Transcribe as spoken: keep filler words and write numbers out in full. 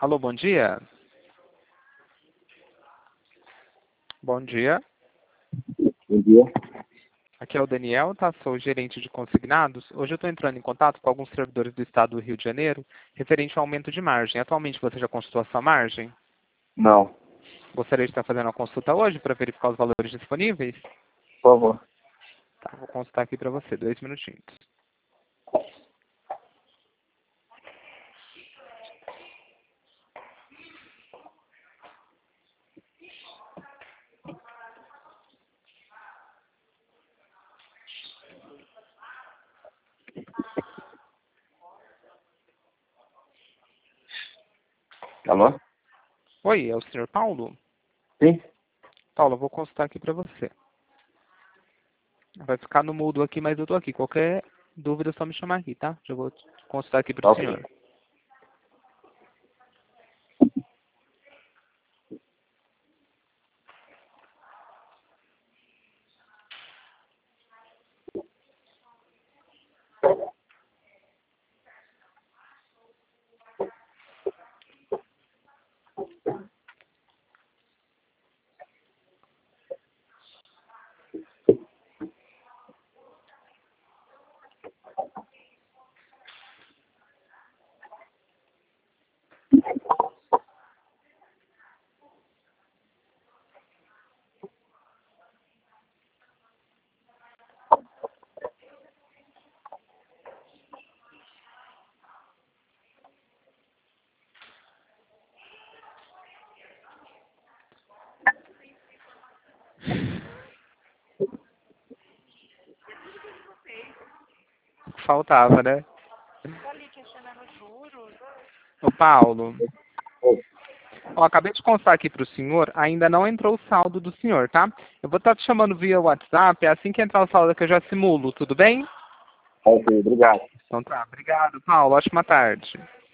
Alô, bom dia. Bom dia. Bom dia. Aqui é o Daniel, tá? Sou o gerente de consignados. Hoje eu estou entrando em contato com alguns servidores do estado do Rio de Janeiro, referente ao aumento de margem. Atualmente você já consultou a sua margem? Não, Gostaria de estar fazendo uma consulta hoje para verificar os valores disponíveis? por favor. Tá, vou consultar aqui para você, dois minutinhos. Alô? Oi, é o senhor Paulo? Sim? Paulo, eu vou consultar aqui para você. Vai ficar no mudo aqui, mas eu estou aqui. Qualquer dúvida é só me chamar aqui, tá? Já vou consultar aqui para o Ok. senhor. Faltava, né? Ô, Paulo, Oi. ó, acabei de constar aqui para o senhor, ainda não entrou o saldo do senhor, tá? Eu vou estar te chamando via WhatsApp, é assim que entrar o saldo que eu já simulo, tudo bem? Ok, obrigado. Então tá, obrigado, Paulo, ótima tarde.